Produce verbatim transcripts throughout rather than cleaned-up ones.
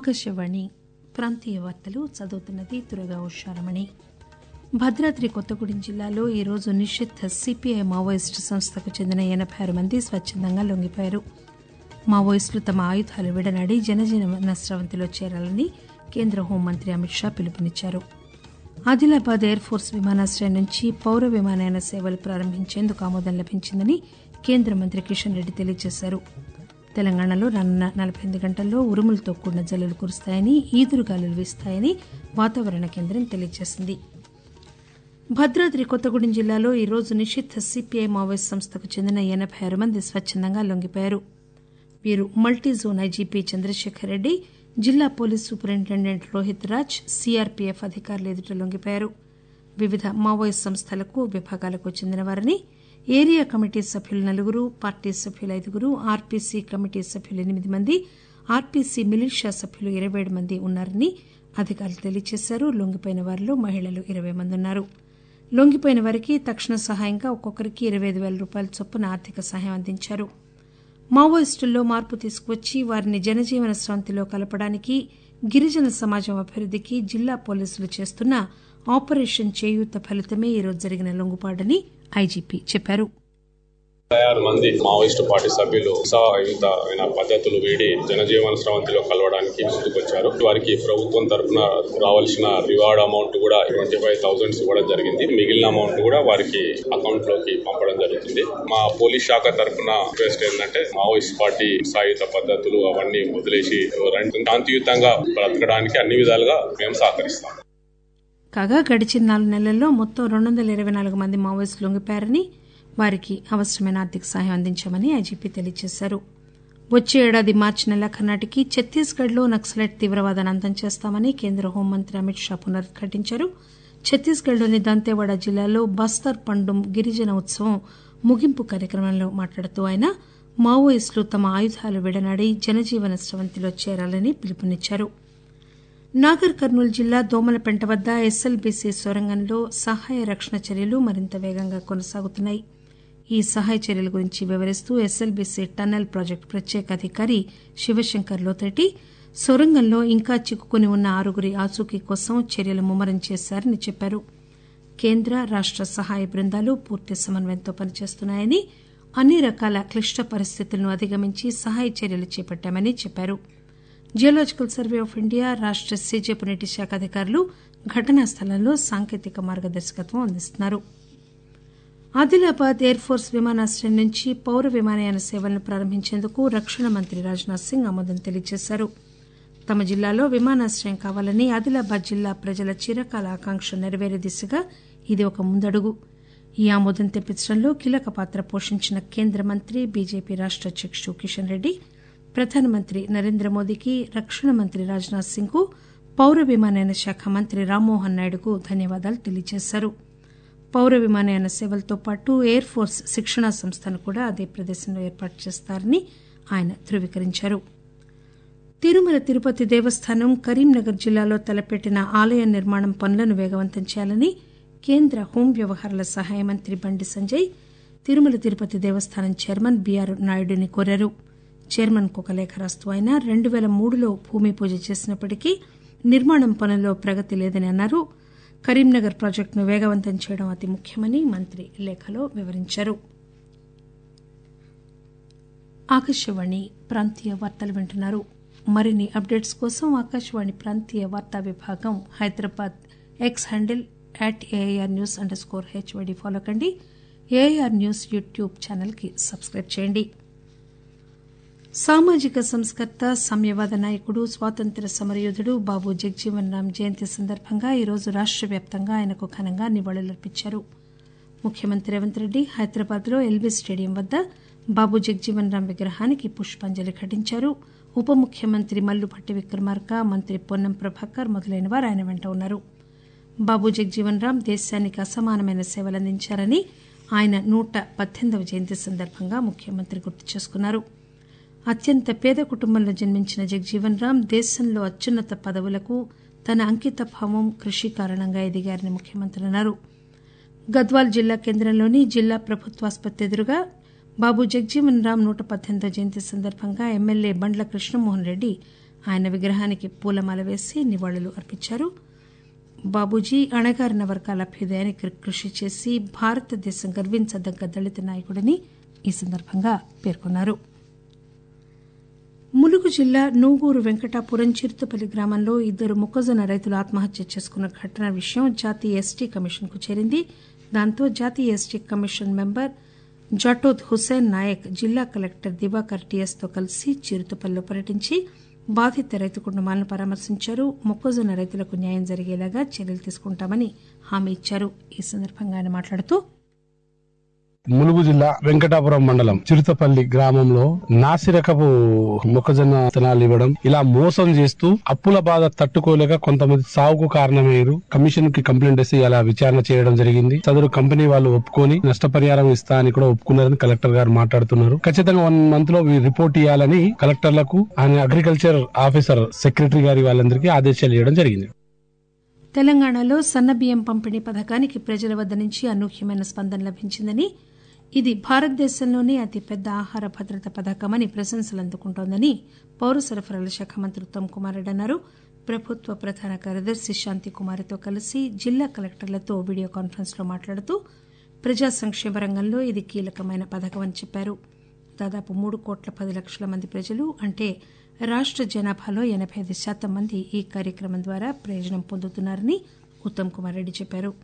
ఆకాశవాణి ప్రాంతీయ వార్తలు చదువుతున్నది తురగా ఉషారమణి. భద్రాద్రి కొత్తగూడెం జిల్లాలో ఈరోజు నిషిద్ధ సిపిఐ మావోయిస్టు సంస్థకు చెందిన ఎనబై ఆరు మంది స్వచ్చందంగా లొంగిపోయారు. మావోయిస్టులు తమ ఆయుధాలు విడనాడి జనజీవన స్రవంతిలో చేరాలని కేంద్ర హోంమంత్రి అమిత్ షా పిలుపునిచ్చారు. ఆదిలాబాద్ ఎయిర్ ఫోర్స్ విమానాశ్రయం నుంచి పౌర విమానయాన సేవలు ప్రారంభించేందుకు ఆమోదం లభించిందని కేంద్ర మంత్రి కిషన్ రెడ్డి తెలియజేశారు. తెలంగాణలో రానున్న నలబై ఎనిమిది గంటల్లో ఉరుములతో కూడిన జల్లులు కురుస్తాయని, ఈదురుగాలులు వీస్తాయని వాతావరణ కేంద్రం తెలియజేసింది. భద్రాద్రి కొత్తగూడెం జిల్లాలో ఈరోజు నిషిద్ధ సిపిఐ మావోయిస్టు సంస్థకు చెందిన ఎనబై ఆరు మంది స్వచ్చందంగా లొంగిపోయారు. వీరు multi zone IGP Chandrashekar Reddy, జిల్లా police superintendent Rohit Raj, CRPF అధికారులు ఎదుట లొంగిపోయారు. వివిధ మావోయిస్టు సంస్థలకు, విభాగాలకు చెందినవారని, ఏరియా కమిటీ సభ్యులు నలుగురు, పార్టీ సభ్యులు ఐదుగురు, ఆర్పీసీ కమిటీ సభ్యులు ఎనిమిది మంది, ఆర్పీసీ మిలిషియా సభ్యులు ఇరవై ఏడు మంది ఉన్నారని అధికారులు తెలియజేశారు. లొంగిపోయిన వారిలో మహిళలు ఇరవై మంది ఉన్నారు. లొంగిపోయిన వారికి తక్షణ సహాయంగా ఒక్కొక్కరికి ఇరవై ఐదు పేల రూపాయల చొప్పున ఆర్థిక సహాయం అందించారు. మావోయిస్టుల్లో మార్పు తీసుకువచ్చి వారిని జనజీవన స్రవంతిలో కలపడానికి, గిరిజన సమాజం అభివృద్దికి జిల్లా పోలీసులు చేస్తున్న ఆపరేషన్ చేయూత ఫలితమే ఈరోజు జరిగిన లొంగుబాటని ఐజీపీ చెప్పారు. ఆరు మంది మావోయిస్టు పార్టీ సభ్యులు ఉత్సాహయుతమైన పద్ధతులు వీడి జనజీవన స్రవంతిలో కలవడానికి ముందుకొచ్చారు. వారికి ప్రభుత్వం తరఫున రావాల్సిన రివార్డ్ అమౌంట్ కూడా ట్వంటీ ఫైవ్ థౌసండ్స్ ఇవ్వడం జరిగింది. మిగిలిన అమౌంట్ కూడా వారికి అకౌంట్ లోకి పంపడం జరుగుతుంది. మా పోలీస్ శాఖ తరఫున రిక్వెస్ట్ ఏంటంటే మావోయిస్ట్ పార్టీ ఉత్సాహయుత పద్ధతులు అవన్నీ వదిలేసి శాంతియుతంగా బ్రతకడానికి అన్ని విధాలుగా మేము సహకరిస్తాం. కాగా గడిచిన నాలుగు నెలల్లో మొత్తం రెండు వందల ఇరవై నాలుగు మంది మావోయిస్టులు లొంగిపోయారని, వారికి అవసరమైన ఆర్థిక సహాయం అందించామని ఐజీపీ తెలియజేశారు. వచ్చే ఏడాది మార్చి నెలాఖరు నాటికి ఛత్తీస్గఢ్లో నక్సలైట్ తీవ్రవాదాన్ని అంతం చేస్తామని కేంద్ర హోంమంత్రి అమిత్ షా పునరుద్ఘాటించారు. ఛత్తీస్గఢ్లోని దంతేవాడ జిల్లాలో బస్తర్ పండుం గిరిజన ఉత్సవం ముగింపు కార్యక్రమంలో మాట్లాడుతూ ఆయన మావోయిస్టులు తమ ఆయుధాలు విడనాడి జనజీవన స్రవంతిలో చేరాలని పిలుపునిచ్చారు. నాగర్ కర్నూలు జిల్లా దోమలపెంట వద్ద ఎస్ఎల్బీసీ సొరంగంలో సహాయ రక్షణ చర్యలు మరింత వేగంగా కొనసాగుతున్నాయి. ఈ సహాయ చర్యల గురించి వివరిస్తూ ఎస్ఎల్బీసీ టన్నెల్ ప్రాజెక్టు ప్రత్యేక అధికారి శివశంకర్ లోతటి సొరంగంలో ఇంకా చిక్కుకుని ఉన్న ఆరుగురి ఆచూకీ కోసం చర్యలు ముమ్మరం చేశారని చెప్పారు. కేంద్ర, రాష్ట సహాయ బృందాలు పూర్తి సమన్వయంతో పనిచేస్తున్నాయని, అన్ని రకాల క్లిష్ట పరిస్థితులను అధిగమించి సహాయ చర్యలు చేపట్టామని చెప్పారు. జియోలాజికల్ సర్వే ఆఫ్ ఇండియా, రాష్ట సీజేపు నీటి శాఖ అధికారులు ఘటనా స్థలంలో సాంకేతిక మార్గదర్శకత్వం అందిస్తున్నారు. ఆదిలాబాద్ ఎయిర్ ఫోర్స్ విమానాశ్రయం నుంచి పౌర విమానయాన సేవలను ప్రారంభించేందుకు రక్షణ మంత్రి రాజ్నాథ్ సింగ్ ఆమోదం తెలియజేశారు. తమ జిల్లాలో విమానాశ్రయం కావాలని ఆదిలాబాద్ జిల్లా ప్రజల చిరకాల ఆకాంక్ష నెరవేరే దిశగా ఇది ఒక ముందడుగు. ఈ ఆమోదం తెప్పించడంలో కీలక పాత్ర పోషించిన కేంద్ర మంత్రి, బీజేపీ రాష్ట అధ్యకుడు కిషన్ రెడ్డి, ప్రధానమంత్రి నరేంద్ర మోదీకి, రక్షణ మంత్రి రాజ్నాథ్ సింగ్ కు, పౌర విమానయాన శాఖ మంత్రి రామ్మోహన్ నాయుడుకు ధన్యవాదాలు తెలియజేశారు. పౌర విమానయాన సేవలతో పాటు ఎయిర్ ఫోర్స్ శిక్షణా సంస్థను కూడా అదే ప్రదేశంలో ఏర్పాటు చేస్తారని ఆయన ధృవీకరించారు. తిరుమల తిరుపతి దేవస్థానం కరీంనగర్ జిల్లాలో తలపెట్టిన ఆలయ నిర్మాణం పనులను వేగవంతం చేయాలని కేంద్ర హోం వ్యవహారాల సహాయ మంత్రి బండి సంజయ్ తిరుమల తిరుపతి దేవస్థానం చైర్మన్ బీఆర్ నాయుడుని కోరారు. చైర్మన్ కు ఒక లేఖ రాస్తూ ఆయన రెండు పేల మూడులో భూమి పూజ చేసినప్పటికీ నిర్మాణం పనుల్లో ప్రగతి లేదని అన్నారు. కరీంనగర్ ప్రాజెక్టును వేగవంతం చేయడం అతి ముఖ్యమని మంత్రి లేఖలో వివరించారు. ఆకాశవాణి ప్రాంతీయ వార్తలు వింటున్నారు. మరిన్ని అప్డేట్స్ కోసం ఆకాశవాణి ప్రాంతీయ వార్తా విభాగం Hyderabad X handle at AIR news under score HYD follow కండి. ఏఐఆర్ న్యూస్ యూట్యూబ్ ఛానల్ కి సబ్స్క్రైబ్ చేయండి. సామాజిక సంస్కర్త, సామ్యవాద నాయకుడు, స్వాతంత్ర్య సమరయోధుడు బాబు జగజీవన్ రామ్ జయంతి సందర్భంగా ఈరోజు రాష్ట వ్యాప్తంగా ఆయనకు ఘనంగా నివాళులర్పించారు. ముఖ్యమంత్రి రేవంత్ రెడ్డి హైదరాబాద్ లో ఎల్బీ స్టేడియం వద్ద బాబు జగజీవన్ రామ్ విగ్రహానికి పుష్పాంజలి ఘటించారు. ఉప ముఖ్యమంత్రి మల్లుభట్టి విక్రమార్క, మంత్రి పొన్నం ప్రభాకర్ మొదలైన వారు ఆయన వెంట ఉన్నారు. బాబు జగజీవన్ రామ్ దేశానికి అసమానమైన సేవలందించారని ఆయన నూట పద్దెనిమిదవ జయంతి సందర్భంగా ముఖ్యమంత్రి గుర్తు చేసుకున్నారు. అత్యంత పేద కుటుంబంలో జన్మించిన జగజీవన్ రామ్ దేశంలో అత్యున్నత పదవులకు తన అంకిత భావం, కృషి కారణంగా ఎదిగారని ముఖ్యమంత్రి అన్నారు. గద్వాల్ జిల్లా కేంద్రంలోని జిల్లా ప్రభుత్వాసుపత్రి ఎదురుగా బాబు జగజీవన్ రామ్ నూట పద్దెనిమిదవ జయంతి సందర్భంగా ఎమ్మెల్యే బండ్ల కృష్ణమోహన్ రెడ్డి ఆయన విగ్రహానికి పూలమాల వేసి నివాళులు అర్పించారు. బాబూజీ అణగారిన వర్గాల అభ్యుదయానికి కృషి చేసి భారతదేశం గర్వించదగ్గ దళిత నాయకుడని ఈ సందర్భంగా పేర్కొన్నారు. ములుగు జిల్లా నూగూరు వెంకటాపురం చిరుతపల్లి గ్రామంలో ఇద్దరు మొక్కజొన్న రైతులు ఆత్మహత్య చేసుకున్న ఘటన విషయం జాతీయ ఎస్టీ కమిషన్ కు చేరింది. దాంతో జాతీయ ST commission member Jatoth Hussain Naik జిల్లా కలెక్టర్ దివాకర్ టీఎస్ తో కలిసి చిరుతపల్లిలో పర్యటించి బాధిత రైతు కుటుంబాలను పరామర్శించారు. మొక్కజొన్న రైతులకు న్యాయం జరిగేలాగా చర్యలు తీసుకుంటామని హామీ ఇచ్చారు. ఈ సందర్భంగా ఆయన మాట్లాడుతూ ములుగు జిల్లా వెంకటాపురం మండలం చిరుతపల్లి గ్రామంలో నాసిరకపు మొక్కజొన్న విత్తనాలు ఇవ్వడం, ఇలా మోసం చేస్తూ అప్పుల బాధ తట్టుకోలేక కొంతమంది సాగుకు కారణమయ్యారు. కమిషన్ కి కంప్లైంట్ చేసి అలా విచారణ చేయడం జరిగింది. సదరు కంపెనీ వాళ్ళు ఒప్పుకొని నష్టపరిహారం ఇస్తా అని కూడా ఒప్పుకున్నారని కలెక్టర్ గారు మాట్లాడుతున్నారు. ఖచ్చితంగా వన్ మంత్ లో రిపోర్ట్ ఇవ్వాలని కలెక్టర్లకు ఆయన అగ్రికల్చర్ ఆఫీసర్ సెక్రటరీ గారి వాళ్ళందరికీ ఆదేశాలు ఇవ్వడం జరిగింది. తెలంగాణలో సన్నబియ్యం పంపిణీ పథకానికి ప్రజల వద్ద నుంచి అనూహ్యమైన స్పందన లభించిందని, ఇది భారతదేశంలోనే అతిపెద్ద ఆహార భద్రత పథకమని ప్రశంసలు అందుకుంటోందని పౌర సరఫరాల శాఖ మంత్రి ఉత్తమ్ కుమార్ రెడ్డి అన్నారు. ప్రభుత్వ ప్రధాన కార్యదర్శి శాంతికుమారితో కలిసి జిల్లా కలెక్టర్లతో వీడియో కాన్ఫరెన్స్ లో మాట్లాడుతూ ప్రజా సంక్షేమ రంగంలో ఇది కీలకమైన పథకమని చెప్పారు. దాదాపు మూడు కోట్ల పది లక్షల మంది ప్రజలు అంటే రాష్ట జనాభాలో ఎనబై ఐదు శాతం మంది ఈ కార్యక్రమం ద్వారా ప్రయోజనం పొందుతున్నారని ఉత్తమ్ కుమార్ రెడ్డి చెప్పారు.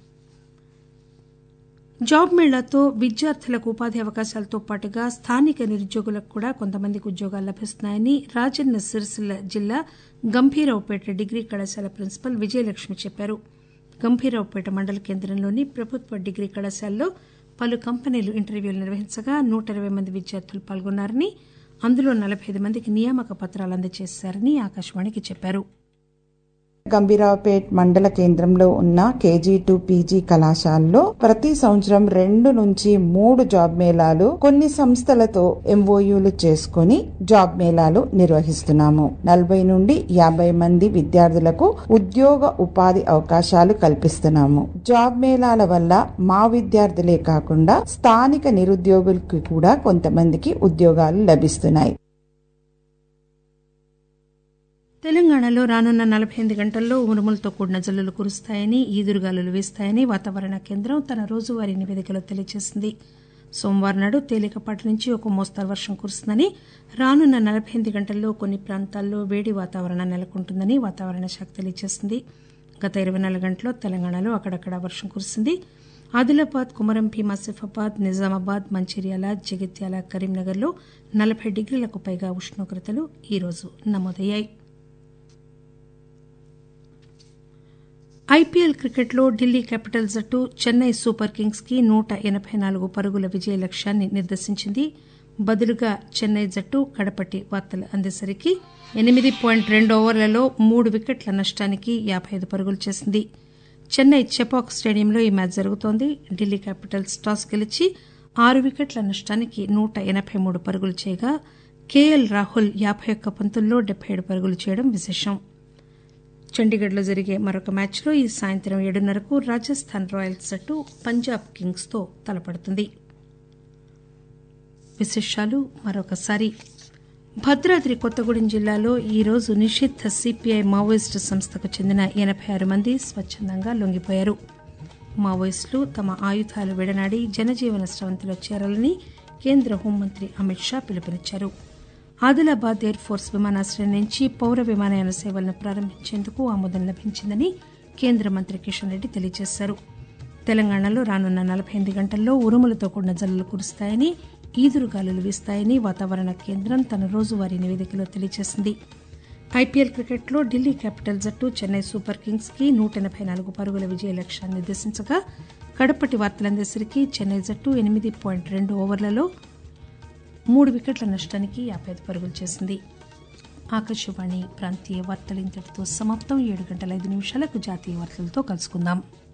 జాబ్ మేళాతో విద్యార్థులకు ఉపాధి అవకాశాలతో పాటుగా స్థానిక నిరుద్యోగులకు కూడా కొంతమందికి ఉద్యోగాలు లభిస్తున్నాయని రాజన్న సిరిసిల్ల జిల్లా గంభీరావుపేట డిగ్రీ కళాశాల ప్రిన్సిపల్ విజయలక్ష్మి చెప్పారు. గంభీరావుపేట మండల కేంద్రంలోని ప్రభుత్వ డిగ్రీ కళాశాలలో పలు కంపెనీలు ఇంటర్వ్యూలు నిర్వహించగా నూట ఇరవై మంది విద్యార్థులు పాల్గొన్నారని, అందులో నలబై ఐదు మందికి నియామక పత్రాలు అందజేశారని ఆకాశవాణికి చెప్పారు. గంభీరావుపేట్ మండల కేంద్రంలో ఉన్న కేజీ టు పీజీ కళాశాలలో ప్రతి సంవత్సరం రెండు నుంచి మూడు జాబ్ మేళాలు కొన్ని సంస్థలతో ఎంఓయూలు చేసుకుని జాబ్ మేళాలు నిర్వహిస్తున్నాము. నలభై నుండి యాభై మంది విద్యార్థులకు ఉద్యోగ ఉపాధి అవకాశాలు కల్పిస్తున్నాము. జాబ్ మేళాల వల్ల మా విద్యార్థులే కాకుండా స్థానిక నిరుద్యోగులకు కూడా కొంతమందికి ఉద్యోగాలు లభిస్తున్నాయి. తెలంగాణలో రానున్న నలబై ఎనిమిది గంటల్లో ఉరుములతో కూడిన జల్లులు కురుస్తాయని, ఈదురుగాలులు వీస్తాయని వాతావరణ కేంద్రం తన రోజువారీ నివేదికలో తెలియజేసింది. సోమవారం నాడు తేలికపాటి నుంచి ఒక మోస్తరు వర్షం కురుస్తుందని, రానున్న నలబై ఎనిమిది గంటల్లో కొన్ని ప్రాంతాల్లో వేడి వాతావరణం నెలకొంటుందని వాతావరణ శాఖ తెలియజేసింది. గత ఇరవై నాలుగు గంటల్లో తెలంగాణలో అక్కడక్కడ వర్షం కురిసింది. ఆదిలాబాద్, కుమరం భీం, ఆసిఫాబాద్, నిజామాబాద్, మంచిర్యాల, జగిత్యాల, కరీంనగర్లో నలబై డిగ్రీలకు పైగా ఉష్ణోగ్రతలు ఈరోజు నమోదయ్యాయి. ఐపీఎల్ క్రికెట్లో ఢిల్లీ క్యాపిటల్స్ జట్టు చెన్నై సూపర్ కింగ్స్ కి నూట ఎనబై నాలుగు పరుగుల విజయ లక్ష్యాన్ని నిర్దేశించింది. బదులుగా చెన్నై జట్టు కడపటి వార్తలు అందేసరికి ఎనిమిది పాయింట్ రెండు ఓవర్లలో మూడు వికెట్ల నష్టానికి యాబై ఐదు పరుగులు చేసింది. చెన్నై చెపాక్ స్టేడియంలో ఈ మ్యాచ్ జరుగుతోంది. ఢిల్లీ క్యాపిటల్స్ టాస్ గెలిచి ఆరు వికెట్ల నష్టానికి నూట ఎనబై మూడు పరుగులు చేయగా కేఎల్ రాహుల్ యాబై ఒక్క పంతుల్లో డెబ్బై ఏడు పరుగులు చేయడం విశేషం. చండీగఢ్లో జరిగే మరొక మ్యాచ్లో ఈ సాయంత్రం ఏడున్నరకు రాజస్థాన్ రాయల్స్ జట్టు పంజాబ్ కింగ్స్ తో తలపడుతుంది. విశేషాలు మరొకసారి. భద్రాద్రి కొత్తగూడెం జిల్లాలో ఈరోజు నిషిద్ధ సిపిఐ మావోయిస్టు సంస్థకు చెందిన ఎనబై ఆరు మంది స్వచ్చందంగా లొంగిపోయారు. మావోయిస్టులు తమ ఆయుధాలు విడనాడి జనజీవన స్రవంతిలో చేరాలని కేంద్ర హోంమంత్రి అమిత్ షా పిలుపునిచ్చారు. ఆదిలాబాద్ ఎయిర్ ఫోర్స్ విమానాశ్రయం నుంచి పౌర విమానయాన సేవలను ప్రారంభించేందుకు ఆమోదం లభించిందని కేంద్ర మంత్రి కిషన్ రెడ్డి తెలియజేశారు. తెలంగాణలో రానున్న నలబై ఎనిమిది గంటల్లో ఉరుములతో కూడిన జల్లులు కురుస్తాయని, ఈదురుగాలులు వీస్తాయని వాతావరణ కేంద్రం తన రోజువారీ నివేదికలో తెలియజేసింది. ఐపీఎల్ క్రికెట్లో ఢిల్లీ క్యాపిటల్స్ జట్టు చెన్నై సూపర్ కింగ్స్ కి నూట ఎనబై నాలుగు పరుగుల విజయ లక్ష్యాన్ని నిర్దేశించగా కడపటి వార్తలందేసరికి చెన్నై జట్టు ఎనిమిది పాయింట్ రెండు ఓవర్లలో మూడు వికెట్ల నష్టానికి యాబై ఐదు పరుగులు చేసింది. ఆకాశవాణి ప్రాంతీయ వార్తలు ఇంతటితో సమాప్తం. ఏడు గంటల ఐదు నిమిషాలకు జాతీయ వార్తలతో కలుసుకుందాం.